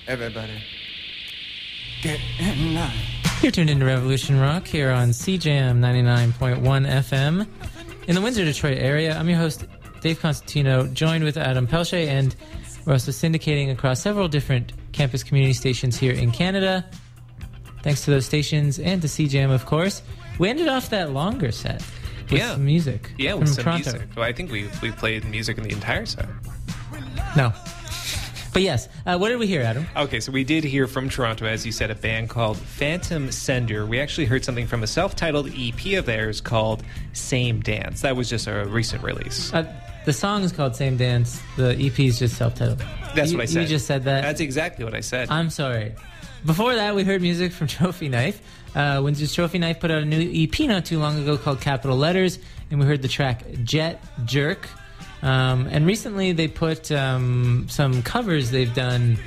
Everybody, get in line. You're tuned into Revolution Rock here on CJAM 99.1 FM in the Windsor, Detroit area. I'm your host, Dave Constantino, joined with Adam Pelche, and we're also syndicating across several different campus community stations here in Canada. Thanks to those stations and to CJAM, of course. We ended off that longer set with some music. Yeah, with some Toronto. Music. Well, I think we played music in the entire set. No. But yes, what did we hear, Adam? Okay, so we did hear from Toronto, as you said, a band called Phantom Sender. We actually heard something from a self-titled EP of theirs called Same Dance. That was just a recent release. The song is called Same Dance. The EP is just self-titled. That's what I said. You just said that? That's exactly what I said. I'm sorry. Before that, we heard music from Trophy Knife. Windsor's Trophy Knife put out a new EP not too long ago called Capital Letters, and we heard the track Jet Jerk. And recently they put some covers they've done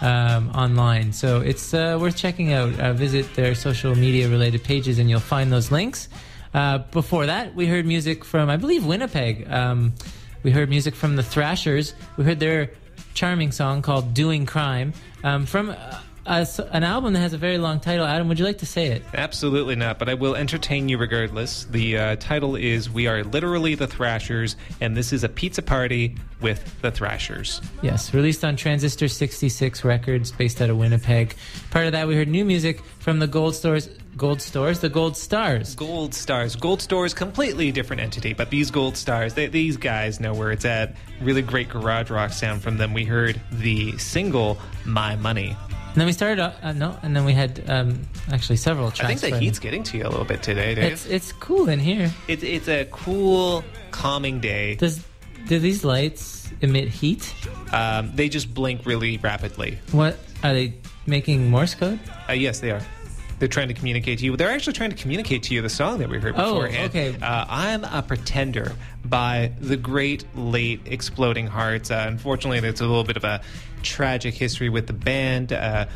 online. So it's worth checking out. Visit their social media related pages and you'll find those links. Before that, we heard music from, I believe, Winnipeg. We heard music from the Thrashers. We heard their charming song called Doing Crime from an album that has a very long title. Adam, would you like to say it? Absolutely not, but I will entertain you regardless. The title is We Are Literally the Thrashers, and this is a pizza party with the Thrashers. Yes, released on Transistor 66 Records, based out of Winnipeg. Part of that, we heard new music from the Gold Stars. Gold Stars? The Gold Stars. Gold Stars. Gold Stars, completely different entity, but these Gold Stars, these guys know where it's at. Really great garage rock sound from them. We heard the single, My Money. And then we started, and then we had actually several tracks. I think the heat's getting to you a little bit today, Dave. It's cool in here. It's a cool, calming day. Do these lights emit heat? They just blink really rapidly. What, are they making Morse code? Yes, they are. They're trying to communicate to you. They're actually trying to communicate to you the song that we heard beforehand. Oh, okay. I'm a Pretender by the great late Exploding Hearts. Unfortunately, there's a little bit of a tragic history with the band.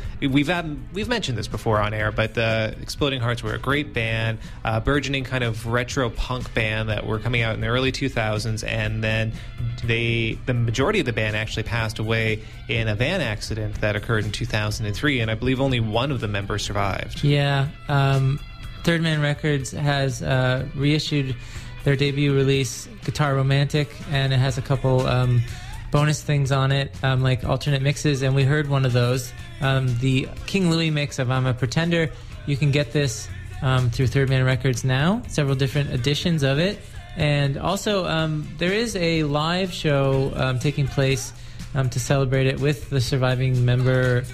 We've mentioned this before on air, but the Exploding Hearts were a great band, burgeoning kind of retro punk band that were coming out in the early 2000s, and then the majority of the band actually passed away in a van accident that occurred in 2003, and I believe only one of the members survived. Yeah, Third Man Records has reissued their debut release, Guitar Romantic, and it has a couple bonus things on it, like alternate mixes, and we heard one of those, the King Louie mix of I'm a Pretender. You can get this through Third Man Records now, several different editions of it, and also there is a live show taking place to celebrate it with the surviving members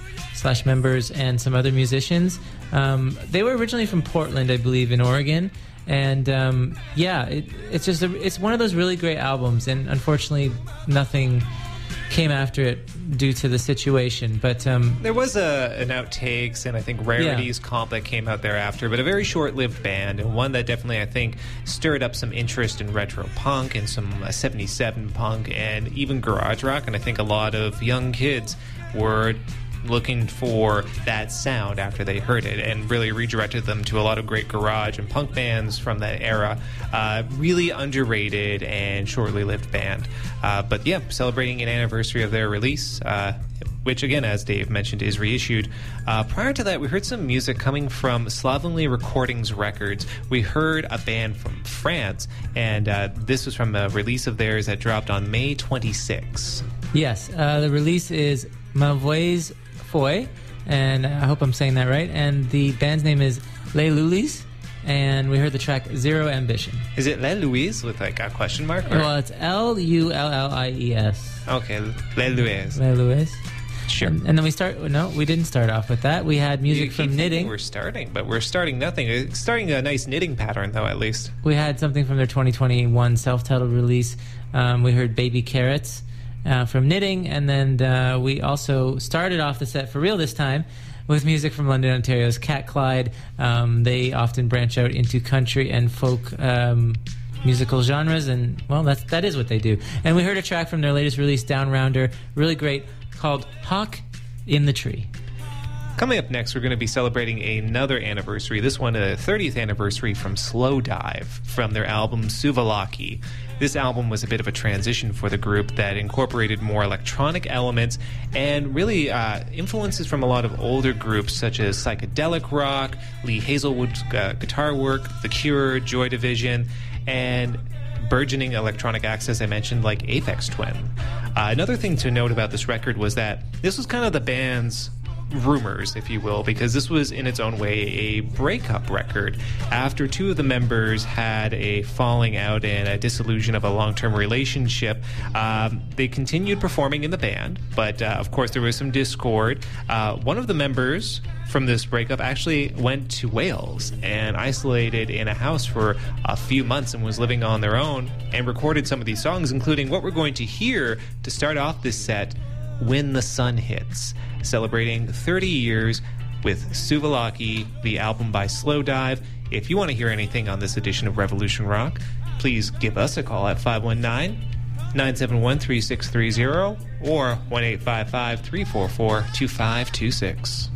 and some other musicians. They were originally from Portland, I believe, in Oregon. And it's one of those really great albums, and unfortunately nothing came after it due to the situation. But there was an outtakes and I think rarities comp that came out thereafter, but a very short-lived band, and one that definitely I think stirred up some interest in retro punk and some 77 punk and even garage rock, and I think a lot of young kids were looking for that sound after they heard it, and really redirected them to a lot of great garage and punk bands from that era. Really underrated and shortly lived band. But yeah, celebrating an anniversary of their release, which again, as Dave mentioned, is reissued. Prior to that, we heard some music coming from Slovenly Recordings Records. We heard a band from France, and this was from a release of theirs that dropped on May 26. Yes, the release is Mauvaise Foi, and I hope I'm saying that right, and the band's name is Les Loulies, and we heard the track Zero Ambition. Is it Les Louis with like a question mark? Or? Well, it's Lullies. Okay, Les Louis. Les Louis. Sure. And then we didn't start off with that. We had music from Knitting. We're starting nothing. It's starting a nice knitting pattern, though, at least. We had something from their 2021 self-titled release. We heard Baby Carrots from Knitting, and then we also started off the set for real this time with music from London, Ontario's Cat Clyde. They often branch out into country and folk musical genres, and well, that is what they do. And we heard a track from their latest release, Down Rounder, really great, called Hawk in the Tree. Coming up next, we're going to be celebrating another anniversary. This one, a 30th anniversary from Slowdive, from their album Suvalaki. This album was a bit of a transition for the group that incorporated more electronic elements and really influences from a lot of older groups such as psychedelic rock, Lee Hazelwood's guitar work, The Cure, Joy Division, and burgeoning electronic acts, as I mentioned, like Aphex Twin. Another thing to note about this record was that this was kind of the band's rumors, if you will, because this was in its own way a breakup record after two of the members had a falling out and a dissolution of a long-term relationship. They continued performing in the band, but of course there was some discord. One of the members from this breakup actually went to Wales and isolated in a house for a few months and was living on their own and recorded some of these songs, including what we're going to hear to start off this set, When the Sun Hits, celebrating 30 years with Suvalaki, the album by Slowdive. If you want to hear anything on this edition of Revolution Rock, please give us a call at 519-971-3630 or 1-855-344-2526.